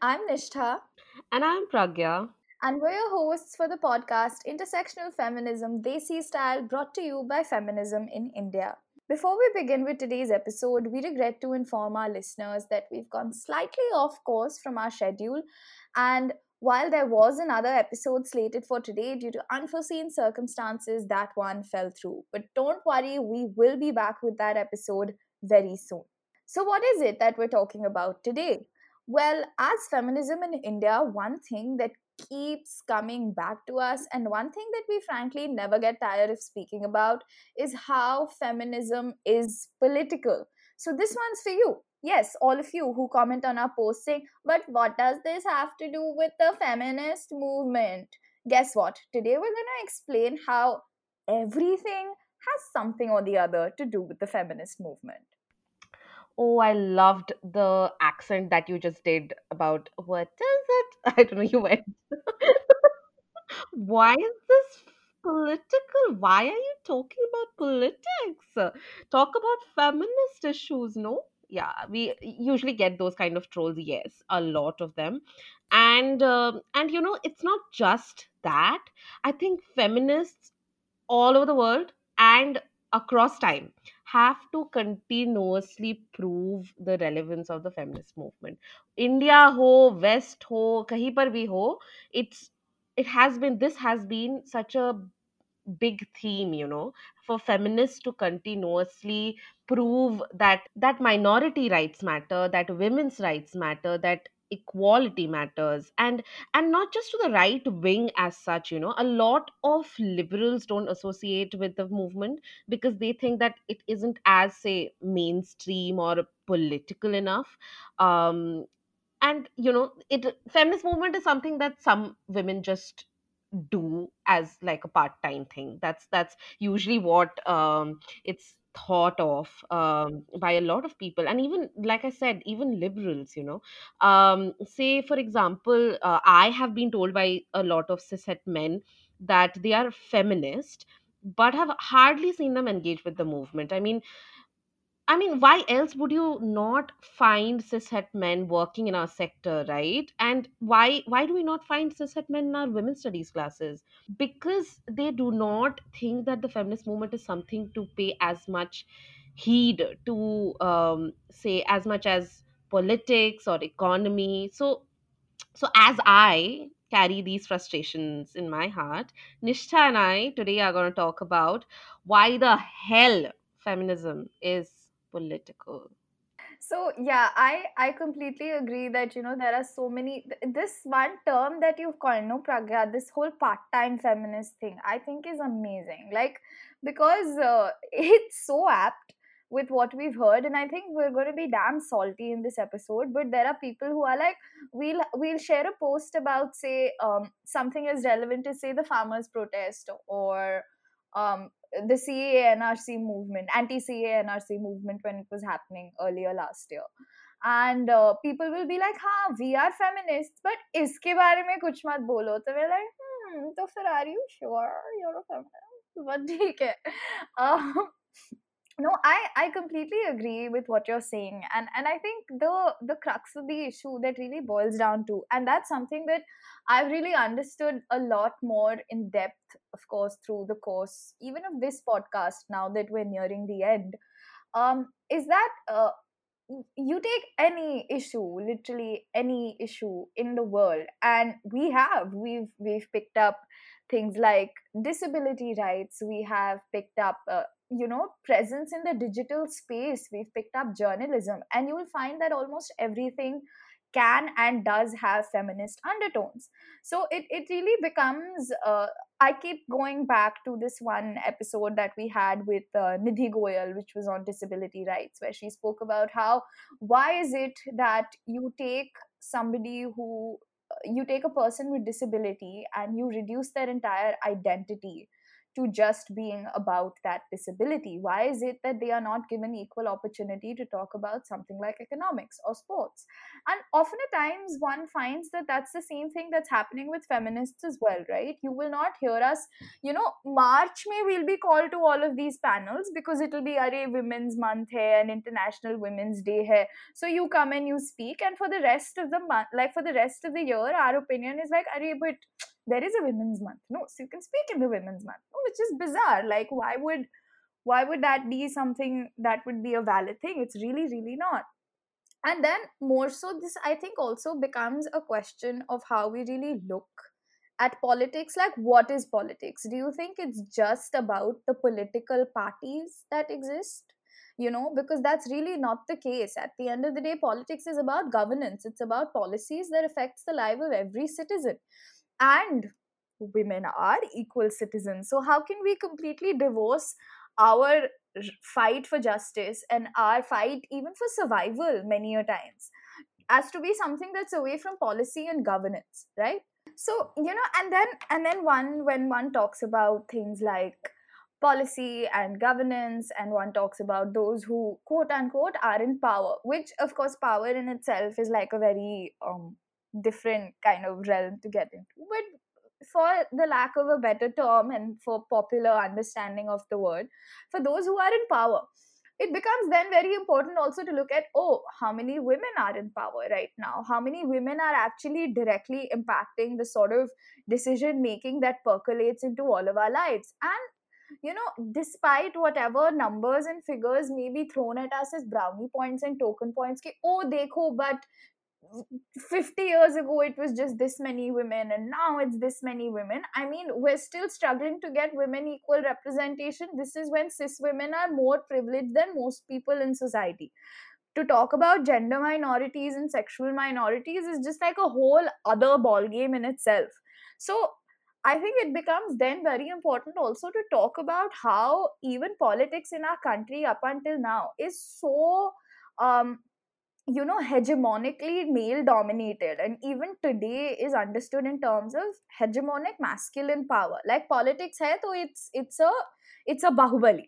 I'm Nishtha, And I'm Pragya. and we're your hosts for the podcast Intersectional Feminism Desi Style, brought to you by Feminism in India. Before we begin with today's episode, we regret to inform our listeners that we've gone slightly off course from our schedule. And while there was another episode slated for today, due to unforeseen circumstances, that one fell through. But don't worry, we will be back with that episode very soon. So, what is it that we're talking about today? Well, as feminism in India, one thing that keeps coming back to us, and one thing that we frankly never get tired of speaking about, is how feminism is political. So, this one's for you. Yes, all of you who comment on our post saying, but what does this have to do with the feminist movement? Guess what? Today we're going to explain how everything has something or the other to do with the feminist movement. Oh, I loved the accent that you just did about what is it? I don't know, you went. Why is this political? Why are you talking about politics? Talk about feminist issues, no? Yeah, we usually get those kind of trolls, yes, a lot of them. And it's not just that. I think feminists all over the world and across time have to continuously prove the relevance of the feminist movement. India ho, west ho, kahin par bhi ho, it's it has been this has been such a big theme, for feminists to continuously prove that minority rights matter, that women's rights matter, that equality matters, and not just to the right wing as such. A lot of liberals don't associate with the movement because they think that it isn't as, say, mainstream or political enough. And it feminist movement is something that some women just do as like a part-time thing. That's usually what it's thought of by a lot of people, and even, like I said, even liberals. Say for example, I have been told by a lot of cishet men that they are feminist but have hardly seen them engage with the movement. I mean, why else would you not find cishet men working in our sector, right? And why do we not find cishet men in our women's studies classes? Because they do not think that the feminist movement is something to pay as much heed to, say, as much as politics or economy. So as I carry these frustrations in my heart, Nishtha and I today are going to talk about why the hell feminism is political. So yeah, I completely agree that there are so many this one term that you've coined, no Pragya, this whole part-time feminist thing I think is amazing. Like, because it's so apt with what we've heard, and I think we're going to be damn salty in this episode. But there are people who are like, we'll share a post about, say, something as relevant as, say, the farmers protest, or the CA-NRC movement, anti-CA-NRC movement, when it was happening earlier last year. And people will be like, हाँ, we are feminists, but इसके बारे में कुछ मत बोलो. So we're like, तो फिर are you sure you're a feminist? But ठीक है. Um, no, I completely agree with what you're saying, and I think the crux of the issue that really boils down to, and that's something that I've really understood a lot more in depth, of course, through the course even of this podcast, now that we're nearing the end, is that you take any issue, literally any issue in the world, and we've picked up things like disability rights. We have picked up presence in the digital space. We've picked up journalism, and you will find that almost everything can and does have feminist undertones. So it really becomes, I keep going back to this one episode that we had with Nidhi Goyal, which was on disability rights, where she spoke about how, why is it that you take a person with disability and you reduce their entire identity to just being about that disability? Why is it that they are not given equal opportunity to talk about something like economics or sports? And often at times one finds that that's the same thing that's happening with feminists as well, right? You will not hear us, March may will be called to all of these panels because it'll be Array Women's Month hai and International Women's Day hai. So you come and you speak, and for the rest of the month, like for the rest of the year, our opinion is like, Array, but there is a women's month. No, so you can speak in the women's month. No, which is bizarre. Like, why would that be something that would be a valid thing? It's really, really not. And then more so, this I think also becomes a question of how we really look at politics. Like, what is politics? Do you think it's just about the political parties that exist? Because that's really not the case. At the end of the day, politics is about governance. It's about policies that affects the life of every citizen. And women are equal citizens. So how can we completely divorce our fight for justice and our fight even for survival many a times as to be something that's away from policy and governance, right? So, and then one when one talks about things like policy and governance, and one talks about those who quote unquote are in power, which of course power in itself is like a very different kind of realm to get into. But for the lack of a better term and for popular understanding of the word, for those who are in power, it becomes then very important also to look at, oh, how many women are in power right now, how many women are actually directly impacting the sort of decision making that percolates into all of our lives. And despite whatever numbers and figures may be thrown at us as brownie points and token points, ki, oh dekho, but 50 years ago it was just this many women and now it's this many women. I mean, we're still struggling to get women equal representation. This is when cis women are more privileged than most people in society. To talk about gender minorities and sexual minorities is just like a whole other ball game in itself. So I think it becomes then very important also to talk about how even politics in our country up until now is so um hegemonically male dominated, and even today is understood in terms of hegemonic masculine power. Like politics hai to it's a bahubali.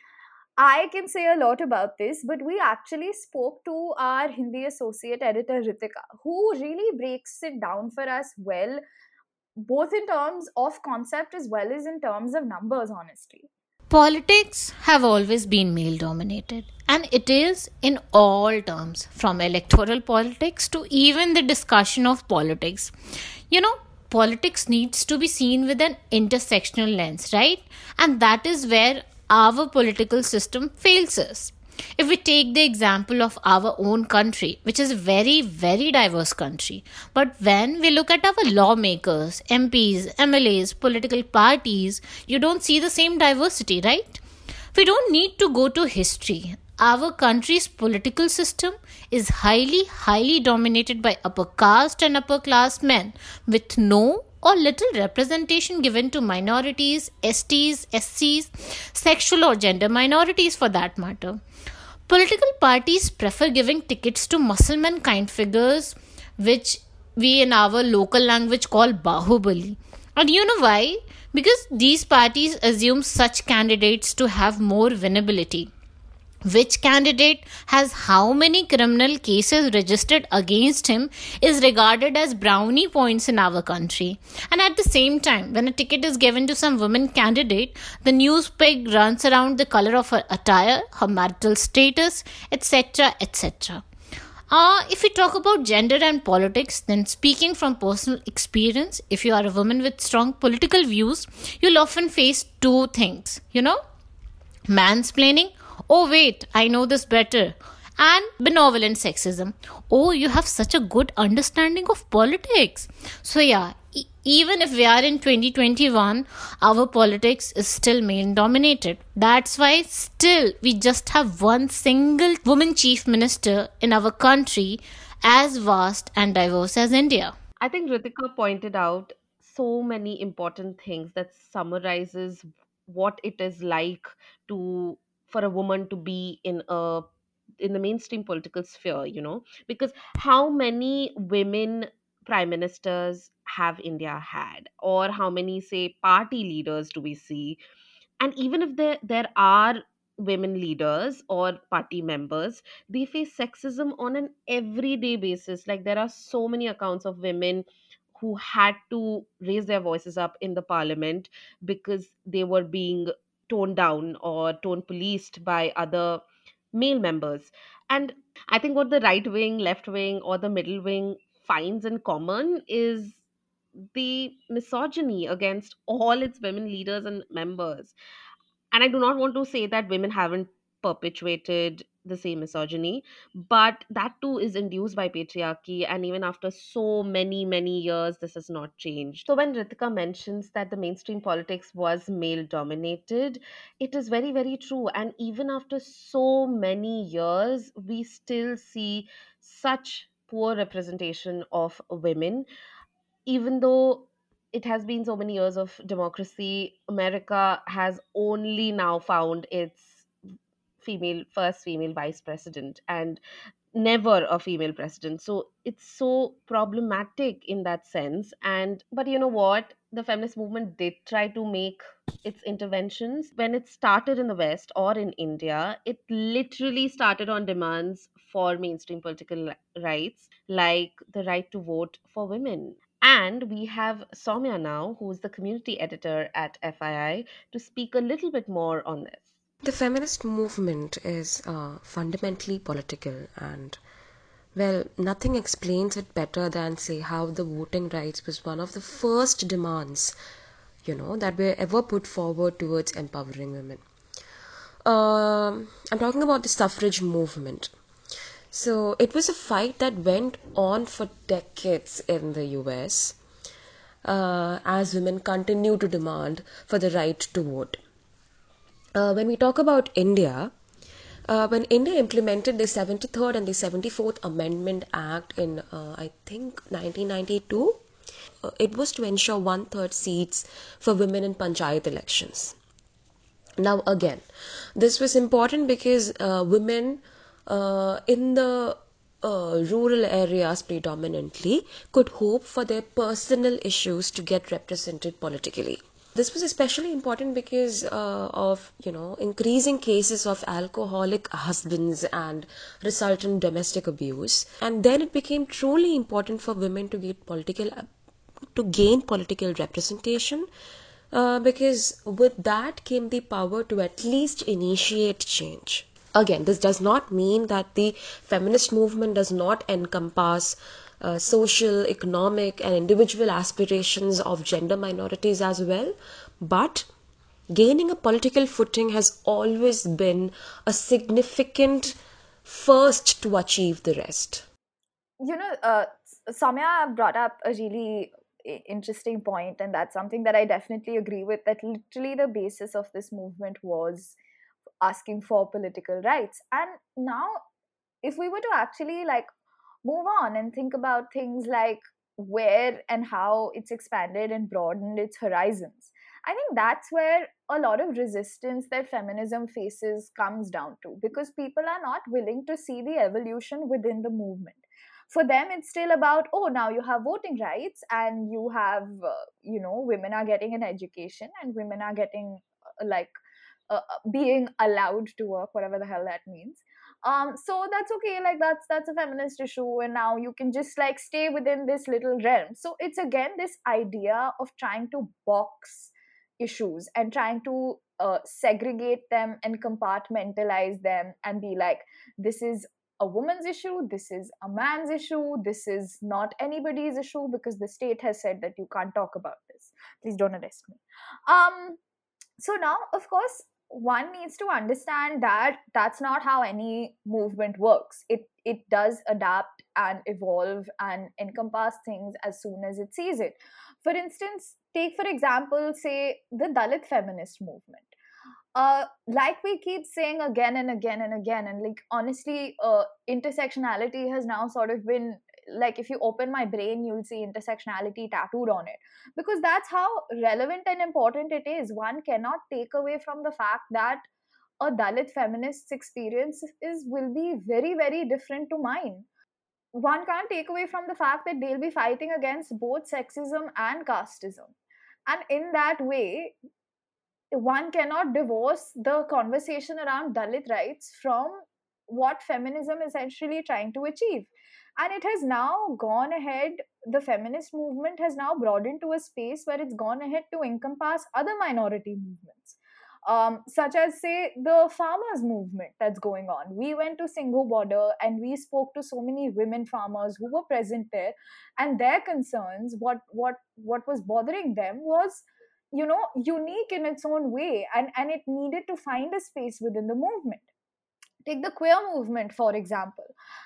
I can say a lot about this, but we actually spoke to our Hindi associate editor Ritika, who really breaks it down for us well, both in terms of concept as well as in terms of numbers, honestly. Politics have always been male dominated, and it is in all terms, from electoral politics to even the discussion of politics. You know, politics needs to be seen with an intersectional lens, right? And that is where our political system fails us. If we take the example of our own country, which is a very, very diverse country, but when we look at our lawmakers, MPs, MLAs, political parties, you don't see the same diversity, right? We don't need to go to history. Our country's political system is highly, highly dominated by upper caste and upper class men with no or little representation given to minorities, STs, SCs, sexual or gender minorities for that matter. Political parties prefer giving tickets to Muslim kind figures, which we in our local language call Bahubali. And you know why? Because these parties assume such candidates to have more winnability. Which candidate has how many criminal cases registered against him is regarded as brownie points in our country. And at the same time, when a ticket is given to some woman candidate, the news peg runs around the color of her attire, her marital status, etc. etc. If we talk about gender and politics, then speaking from personal experience, if you are a woman with strong political views, you'll often face two things, mansplaining. Oh, wait, I know this better. And benevolent sexism. Oh, you have such a good understanding of politics. So, yeah, even if we are in 2021, our politics is still male dominated. That's why still we just have one single woman chief minister in our country as vast and diverse as India. I think Ritika pointed out so many important things that summarizes what it is like to for a woman to be in the mainstream political sphere, because how many women prime ministers have India had, or how many, say, party leaders do we see? And even if there are women leaders or party members, they face sexism on an everyday basis. Like, there are so many accounts of women who had to raise their voices up in the parliament because they were being toned down or tone policed by other male members. And I think what the right wing, left wing, or the middle wing finds in common is the misogyny against all its women leaders and members. And I do not want to say that women haven't perpetuated the same misogyny, but that too is induced by patriarchy. And even after so many years, this has not changed. So when Ritika mentions that the mainstream politics was male dominated, it is very true. And even after so many years, we still see such poor representation of women. Even though it has been so many years of democracy, America has only now found its first female vice president, and never a female president. So it's so problematic in that sense. And but you know what? The feminist movement did try to make its interventions. When it started in the West or in India, it literally started on demands for mainstream political rights, like the right to vote for women. And we have Soumya now, who's the community editor at FII, to speak a little bit more on this. The feminist movement is fundamentally political, and well, nothing explains it better than say how the voting rights was one of the first demands, that were ever put forward towards empowering women. I'm talking about the suffrage movement. So it was a fight that went on for decades in the US, as women continue to demand for the right to vote. When we talk about India, when India implemented the 73rd and the 74th Amendment Act in, I think, 1992, it was to ensure one-third seats for women in panchayat elections. Now, again, this was important because women in the rural areas predominantly could hope for their personal issues to get represented politically. This was especially important because of increasing cases of alcoholic husbands and resultant domestic abuse. And then it became truly important for women to gain political representation, because with that came the power to at least initiate change. Again, this does not mean that the feminist movement does not encompass social, economic, and individual aspirations of gender minorities as well, but gaining a political footing has always been a significant first to achieve the rest. You know, Samya brought up a really interesting point, and that's something that I definitely agree with. That literally the basis of this movement was asking for political rights. And now, if we were to actually like move on and think about things like where and how it's expanded and broadened its horizons, I think that's where a lot of resistance that feminism faces comes down to, because people are not willing to see the evolution within the movement. For them, it's still about, oh, now you have voting rights, and you have women are getting an education, and women are getting being allowed to work, whatever the hell that means. So that's okay, like that's a feminist issue, and now you can just like stay within this little realm. So it's again this idea of trying to box issues and trying to segregate them and compartmentalize them and be like, this is a woman's issue, this is a man's issue, this is not anybody's issue because the state has said that you can't talk about this. Please don't arrest me. So now, of course, one needs to understand that that's not how any movement works. It does adapt and evolve and encompass things as soon as it sees it. For instance, take for example, say the Dalit feminist movement. Like we keep saying again and again and again, and like honestly, intersectionality has now sort of been like, if you open my brain, you'll see intersectionality tattooed on it, because that's how relevant and important it is. One cannot take away from the fact that a Dalit feminist's experience is will be very different to mine. one can't take away from the fact that they'll be fighting against both sexism and casteism. And in that way, one cannot divorce the conversation around Dalit rights from what feminism is essentially trying to achieve. And it has now gone ahead, the feminist movement has now broadened to a space where it's gone ahead to encompass other minority movements. Such as, say, the farmers' movement that's going on. We went to Singhu border and we spoke to so many women farmers who were present there, and their concerns, what was bothering them was, unique in its own way, and it needed to find a space within the movement. Take the queer movement, for example.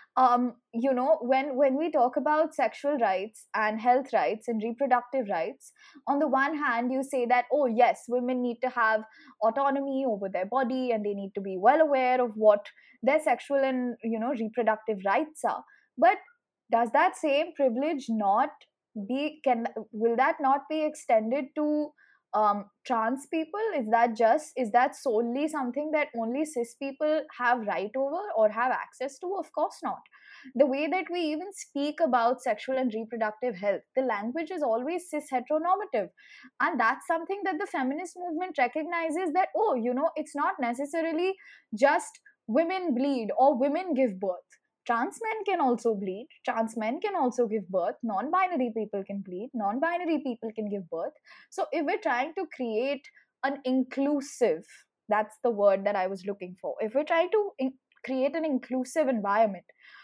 When we talk about sexual rights and health rights and reproductive rights, on the one hand you say that, oh yes, women need to have autonomy over their body and they need to be well aware of what their sexual and reproductive rights are. But does that same privilege not be can will that not be extended to trans people? Is that solely something that only cis people have right over or have access to? Of course not. The way that we even speak about sexual and reproductive health, the language is always cis heteronormative. And that's something that the feminist movement recognizes, that, oh, it's not necessarily just women bleed or women give birth. Trans men can also bleed, trans men can also give birth, non-binary people can bleed, non-binary people can give birth. So if we're trying to create an inclusive, that's the word that I was looking for, if we're trying to create an inclusive environment,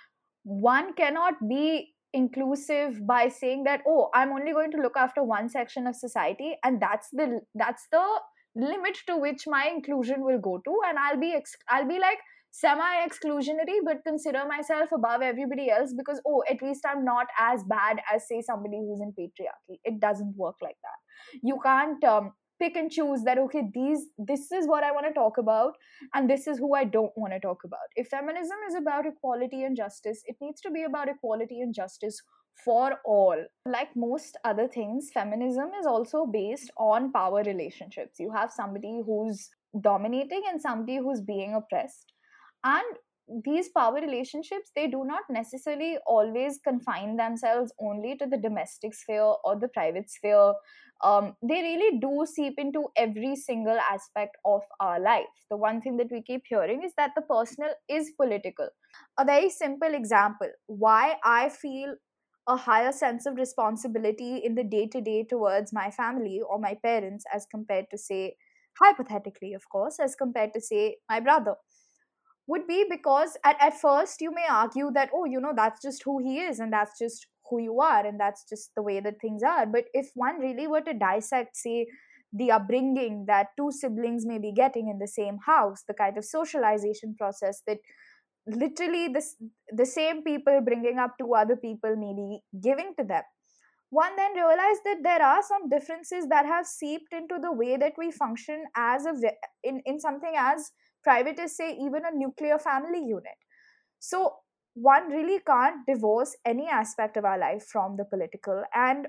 one cannot be inclusive by saying that, oh, I'm only going to look after one section of society, and that's the limit to which my inclusion will go to, and I'll be like semi exclusionary but consider myself above everybody else because, oh, at least I'm not as bad as, say, somebody who's in patriarchy. It doesn't work like that. You can't pick and choose that, okay, this is what I want to talk about and this is who I don't want to talk about. If feminism is about equality and justice, it needs to be about equality and justice for all. Like most other things, feminism is also based on power relationships. You have somebody who's dominating and somebody who's being oppressed. And these power relationships, they do not necessarily always confine themselves only to the domestic sphere or the private sphere. They really do seep into every single aspect of our life. The one thing that we keep hearing is that the personal is political. A very simple example why I feel a higher sense of responsibility in the day to day towards my family or my parents as compared to, say, hypothetically, of course, as compared to, say, my brother, would be because at first you may argue that, oh, that's just who he is and that's just who you are and that's just the way that things are. But if one really were to dissect, say, the upbringing that two siblings may be getting in the same house, the kind of socialization process that literally the same people bringing up two other people may be giving to them, one then realized that there are some differences that have seeped into the way that we function as in something as private as, say, even a nuclear family unit. So one really can't divorce any aspect of our life from the political. And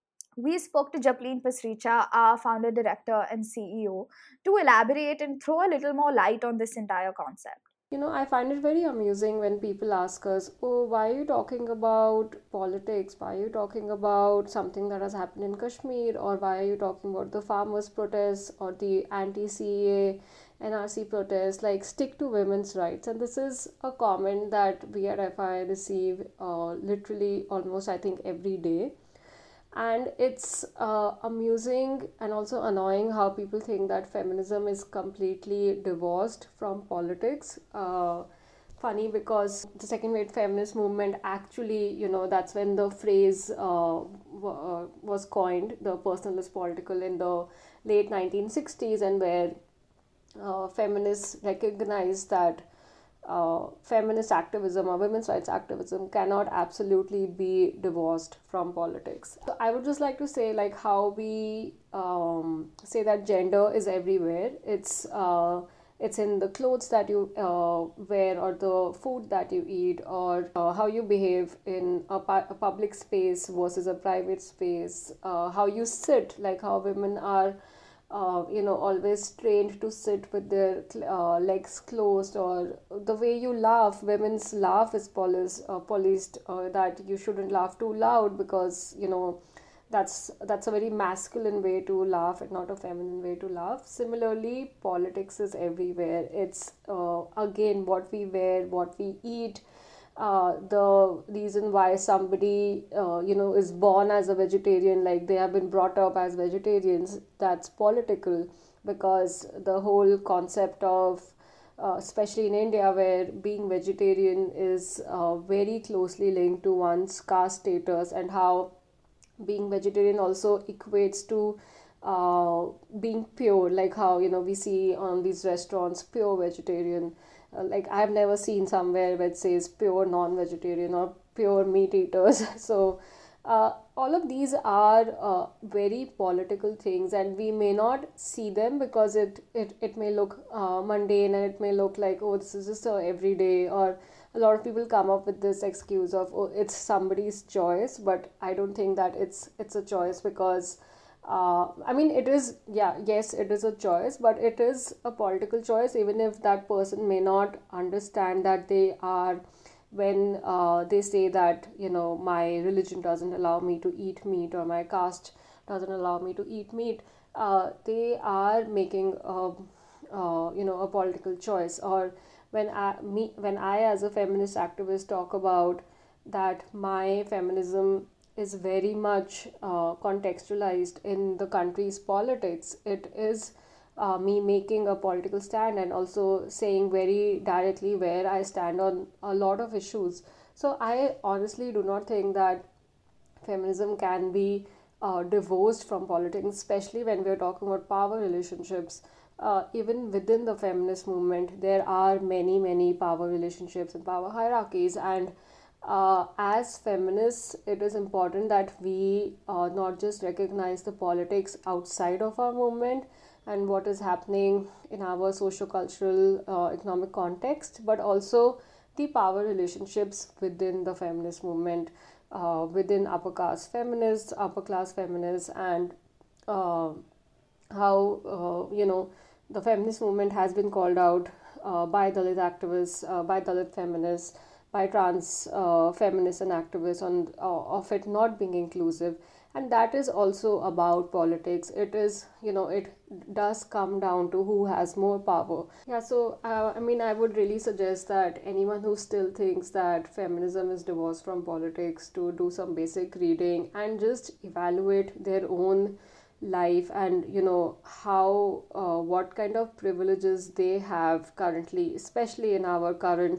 we spoke to Japleen Pasricha, our founder, director, and CEO, to elaborate and throw a little more light on this entire concept. I find it very amusing when people ask us, oh, why are you talking about politics? Why are you talking about something that has happened in Kashmir? Or why are you talking about the farmers' protests or the anti-CEA, NRC protests? Like, stick to women's rights. And this is a comment that we at FI receive literally almost, I think, every day. And it's amusing and also annoying how people think that feminism is completely divorced from politics. Funny because the second wave feminist movement actually, that's when the phrase was coined, the personal is political, in the late 1960s, and where feminists recognized that feminist activism or women's rights activism cannot absolutely be divorced from politics. So I would just like to say, like, how we say that gender is everywhere. It's in the clothes that you wear, or the food that you eat, or how you behave in a public space versus a private space, how you sit, like how women are always trained to sit with their legs closed, or the way you laugh, women's laugh is policed, that you shouldn't laugh too loud because that's a very masculine way to laugh and not a feminine way to laugh. Similarly, politics is everywhere. It's again what we wear, what we eat, the reason why somebody is born as a vegetarian, like they have been brought up as vegetarians, that's political, because the whole concept of especially in India, where being vegetarian is very closely linked to one's caste status, and how being vegetarian also equates to being pure, like how we see on these restaurants pure vegetarian. Like I've never seen somewhere where it says pure non-vegetarian or pure meat eaters. So all of these are very political things, and we may not see them because it may look mundane, and it may look like, oh, this is just a everyday, or a lot of people come up with this excuse of, oh, it's somebody's choice. But I don't think that it's a choice, because I mean, it is, yeah, yes, it is a choice, but it is a political choice, even if that person may not understand that they are, when they say that, my religion doesn't allow me to eat meat, or my caste doesn't allow me to eat meat, they are making a political choice. Or when I as a feminist activist talk about that my feminism is very much contextualized in the country's politics, it is me making a political stand, and also saying very directly where I stand on a lot of issues. So I honestly do not think that feminism can be divorced from politics, especially when we're talking about power relationships. Even within the feminist movement, there are many, many power relationships and power hierarchies. And as feminists, it is important that we not just recognize the politics outside of our movement and what is happening in our socio-cultural, economic context, but also the power relationships within the feminist movement, within upper caste feminists, upper class feminists, and uh, how the feminist movement has been called out by Dalit activists, by Dalit feminists, by trans feminists and activists on of it not being inclusive. And that is also about politics. It is, it does come down to who has more power. Yeah, so I mean, I would really suggest that anyone who still thinks that feminism is divorced from politics to do some basic reading and just evaluate their own life, and how what kind of privileges they have currently, especially in our current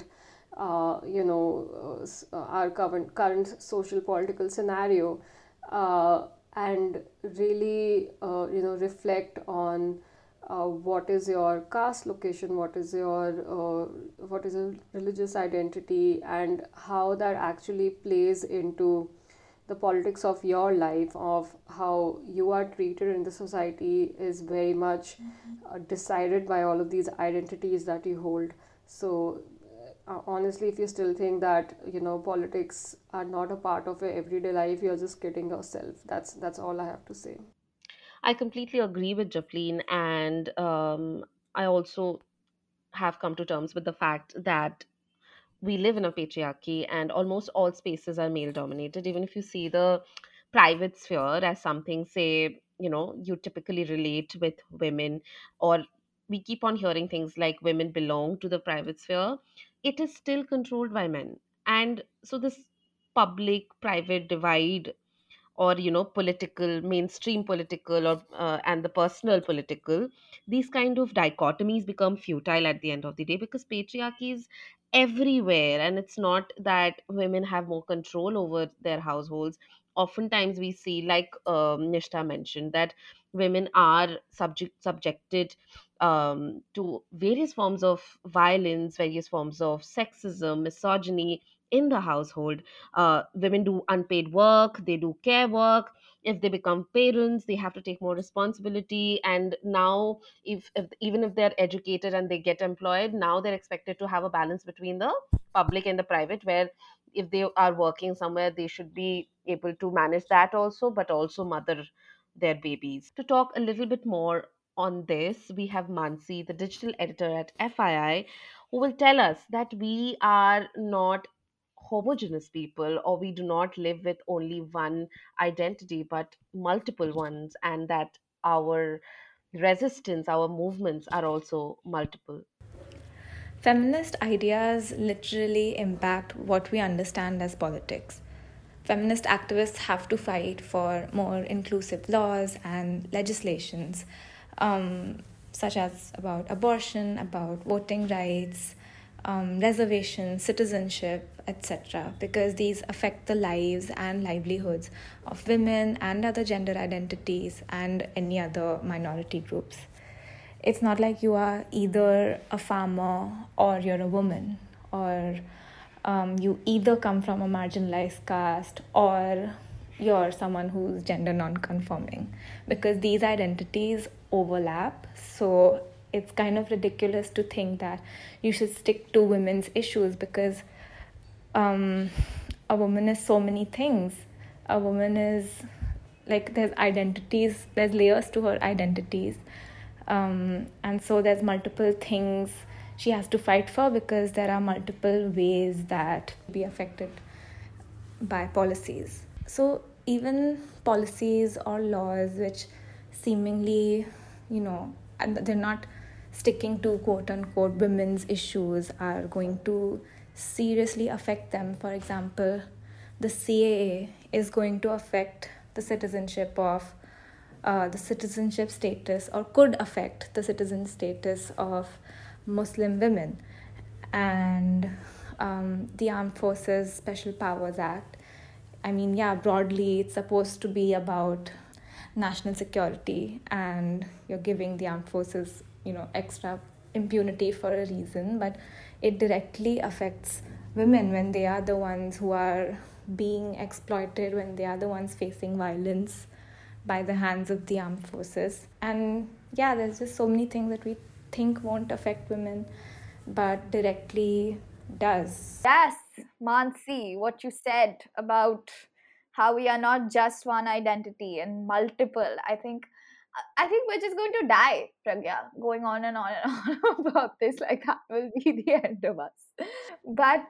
our current social political scenario, and really reflect on what is your caste location, what is your religious identity, and how that actually plays into the politics of your life, of how you are treated in the society, is very much decided by all of these identities that you hold. So honestly, if you still think that politics are not a part of your everyday life, you're just kidding yourself. That's all I have to say. I completely agree with Jafleen, and I also have come to terms with the fact that we live in a patriarchy and almost all spaces are male dominated. Even if you see the private sphere as something, say, you typically relate with women, or we keep on hearing things like women belong to the private sphere, it is still controlled by men. And so this public private divide, or political, mainstream political, or and the personal political, these kind of dichotomies become futile at the end of the day, because patriarchy is everywhere. And it's not that women have more control over their households. Oftentimes we see, like Nishta mentioned, that women are subjected to various forms of violence, various forms of sexism, misogyny in the household. Women do unpaid work, they do care work. If they become parents, they have to take more responsibility. And now, if even if they're educated and they get employed, now they're expected to have a balance between the public and the private, where if they are working somewhere, they should be able to manage that also, but also mother their babies. To talk a little bit more on this, we have Mansi, the digital editor at FII, who will tell us that we are not homogeneous people, or we do not live with only one identity but multiple ones, and that our resistance, our movements are also multiple. Feminist ideas literally impact what we understand as politics. Feminist activists have to fight for more inclusive laws and legislations, um, such as about abortion, about voting rights, reservation, citizenship, etc., because these affect the lives and livelihoods of women and other gender identities and any other minority groups. It's not like you are either a farmer or you're a woman, or you either come from a marginalized caste or you're someone who's gender non-conforming, because these identities overlap. So it's kind of ridiculous to think that you should stick to women's issues, because um, a woman is so many things. A woman is like, there's identities, there's layers to her identities, and so there's multiple things she has to fight for, because there are multiple ways that be affected by policies. So even policies or laws which seemingly, and they're not sticking to quote unquote women's issues, are going to seriously affect them. For example, the CAA is going to affect the citizenship status, or could affect the citizen status of Muslim women. And the Armed Forces Special Powers Act, I mean, yeah, broadly it's supposed to be about national security, and you're giving the armed forces, extra impunity for a reason, but it directly affects women when they are the ones who are being exploited, when they are the ones facing violence by the hands of the armed forces. And yeah, there's just so many things that we think won't affect women but directly does. Yes, Mansi, what you said about how we are not just one identity and multiple. I think we're just going to die, Pragya, going on and on and on about this. Like that will be the end of us. But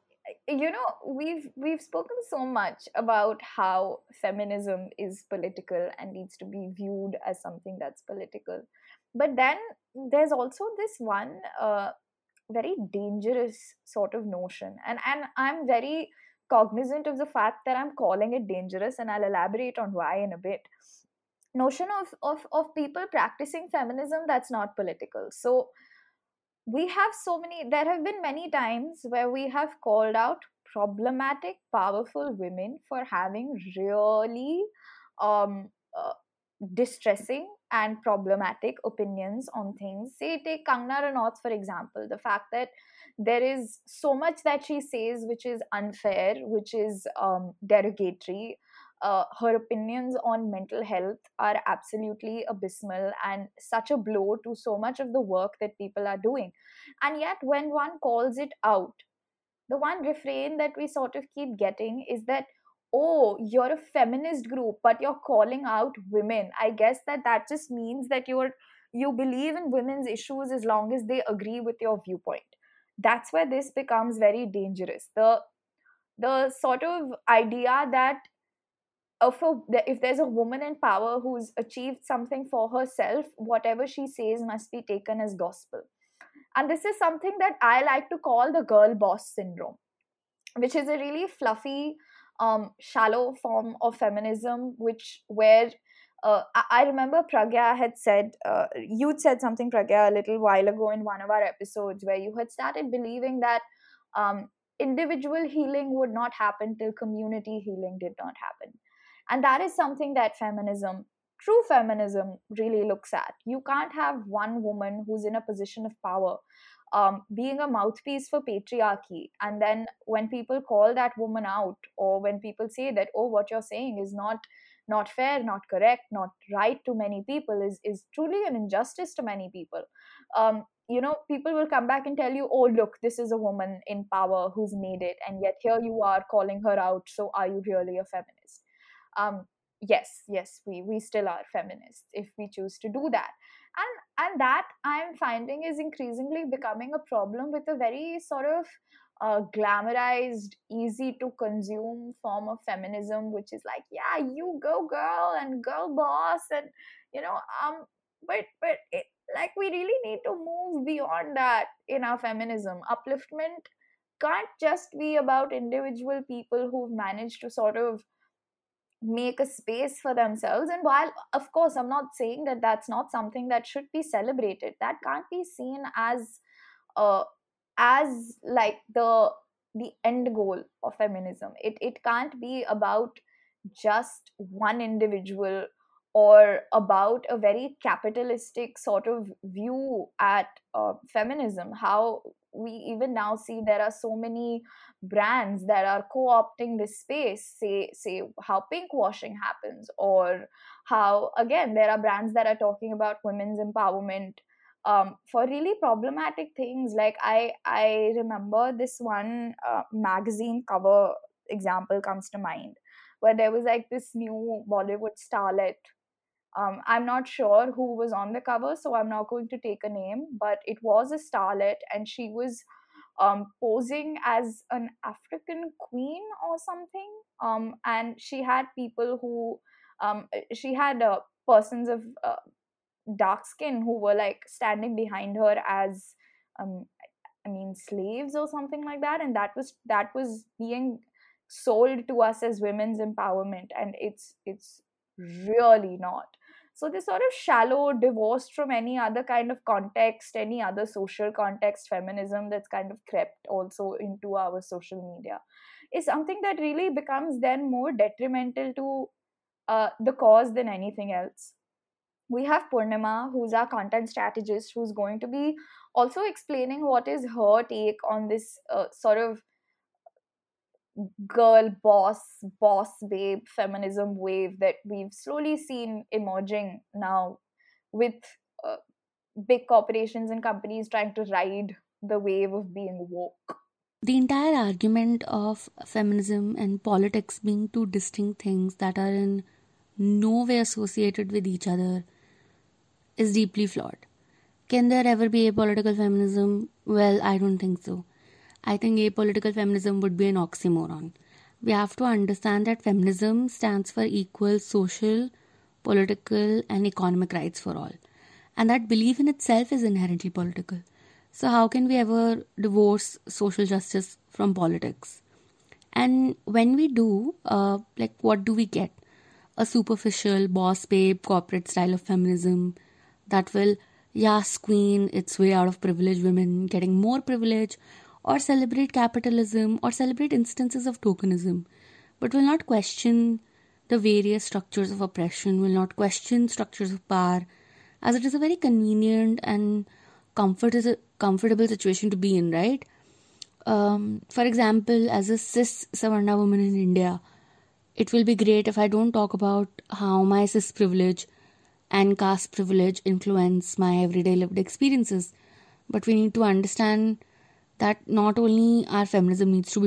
we've spoken so much about how feminism is political and needs to be viewed as something that's political. But then there's also this one very dangerous sort of notion, and I'm very cognizant of the fact that I'm calling it dangerous, and I'll elaborate on why in a bit. Notion of people practicing feminism that's not political. So we have so many, there have been many times where we have called out problematic powerful women for having really um uh, distressing and problematic opinions on things. Say, take Kangna Ranaut, for example. The fact that there is so much that she says which is unfair, which is derogatory. Her opinions on mental health are absolutely abysmal and such a blow to so much of the work that people are doing. And yet, when one calls it out, the one refrain that we sort of keep getting is that, oh, you're a feminist group but you're calling out women. I guess that just means that you believe in women's issues as long as they agree with your viewpoint. That's where this becomes very dangerous. The sort of idea that if there's a woman in power who's achieved something for herself, whatever she says must be taken as gospel. And this is something that I like to call the girl boss syndrome, which is a really fluffy, shallow form of feminism, which where I remember Pragya had said, you'd said something, Pragya, a little while ago in one of our episodes, where you had started believing that um, individual healing would not happen till community healing did not happen. And that is something that true feminism, really looks at. You can't have one woman who's in a position of power being a mouthpiece for patriarchy, and then when people call that woman out, or when people say that, oh, what you're saying is not fair, not correct, not right to many people, is truly an injustice to many people. People will come back and tell you, oh, look, this is a woman in power who's made it, and yet here you are calling her out. So are you really a feminist? Yes, we still are feminists if we choose to do that. And that I'm finding is increasingly becoming a problem with a very sort of glamorized, easy to consume form of feminism, which is like, yeah, you go girl and girl boss, and you know, but it, like we really need to move beyond that in our feminism. Upliftment can't just be about individual people who've managed to sort of make a space for themselves. And while of course I'm not saying that that's not something that should be celebrated, that can't be seen uh as like the end goal of feminism. It can't be about just one individual, or about a very capitalistic sort of view at feminism. How we even now see there are so many brands that are co-opting this space, say how pink washing happens, or how again there are brands that are talking about women's empowerment for really problematic things. Like I remember this one magazine cover example comes to mind, where there was like this new Bollywood starlet. I'm not sure who was on the cover, so I'm not going to take a name, but it was a starlet, and she was posing as an African queen or something. And she had people who, she had persons of dark skin who were like standing behind her as, um, I mean, slaves or something like that, and that was being sold to us as women's empowerment, and it's really not. So this sort of shallow, divorced from any other kind of context, any other social context, feminism that's kind of crept also into our social media is something that really becomes then more detrimental to the cause than anything else. We have Purnima, who's our content strategist, who's going to be also explaining what is her take on this sort of girl boss babe feminism wave that we've slowly seen emerging now, with uh, big corporations and companies trying to ride the wave of being woke. The entire argument of feminism and politics being two distinct things that are in no way associated with each other is deeply flawed. Can there ever be apolitical feminism? Well, I don't think so. I think apolitical feminism would be an oxymoron. We have to understand that feminism stands for equal social, political, and economic rights for all. And that belief in itself is inherently political. So, how can we ever divorce social justice from politics? And when we do, what do we get? A superficial, boss babe, corporate style of feminism that will, yes, queen its way out of privileged women getting more privilege, or celebrate capitalism, or celebrate instances of tokenism, but will not question the various structures of oppression, will not question structures of power, as it is a very convenient and comfortable situation to be in, right? For example, as a cis Savarna woman in India, it will be great if I don't talk about how my cis privilege and caste privilege influence my everyday lived experiences. But we need to understand that not only our feminism needs to be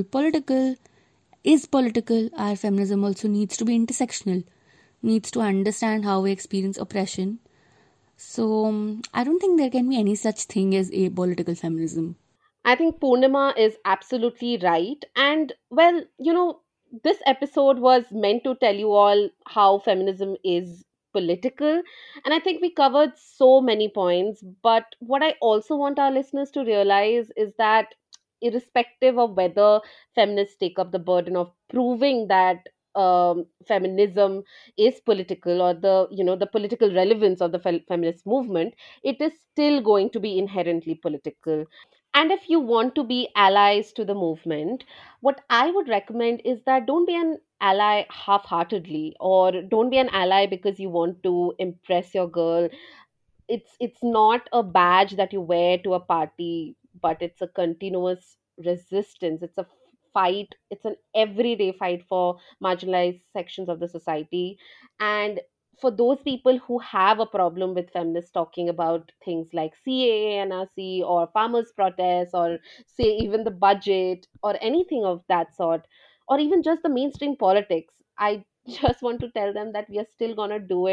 is political, our feminism also needs to be intersectional, needs to understand how we experience oppression. So, I don't think there can be any such thing as apolitical feminism. I think Purnima is absolutely right. And well, this episode was meant to tell you all how feminism is political. And I think we covered so many points. But what I also want our listeners to realize is that irrespective of whether feminists take up the burden of proving that feminism is political, or the political relevance of the feminist movement, it is still going to be inherently political. And if you want to be allies to the movement, what I would recommend is that don't be an ally half heartedly, or don't be an ally because you want to impress your girl. It's not a badge that you wear to a party, but it's a continuous resistance. It's a fight. It's an everyday fight for marginalized sections of the society. And for those people who have a problem with feminists talking about things like CAA, NRC, or farmers protests, or say even the budget, or anything of that sort, or even just the mainstream politics, I just want to tell them that we are still gonna do it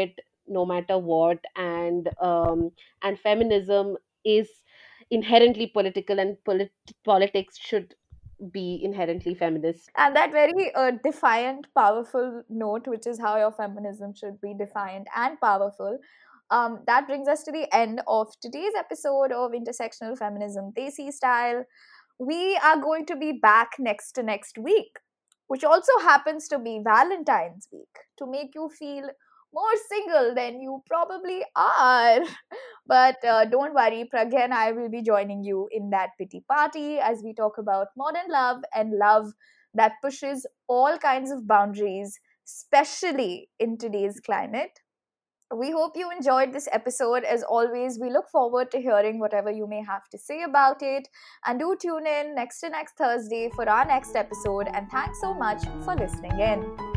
no matter what, and feminism is inherently political, and politics should be inherently feminist. And that very defiant, powerful note, which is how your feminism should be defiant and powerful, that brings us to the end of today's episode of Intersectional Feminism Desi Style. We are going to be back next to next week, which also happens to be Valentine's week, to make you feel more single than you probably are. But don't worry, Pragya and I will be joining you in that pity party as we talk about modern love and love that pushes all kinds of boundaries, especially in today's climate. We hope you enjoyed this episode. As always, we look forward to hearing whatever you may have to say about it. And do tune in next to next Thursday for our next episode. And thanks so much for listening in.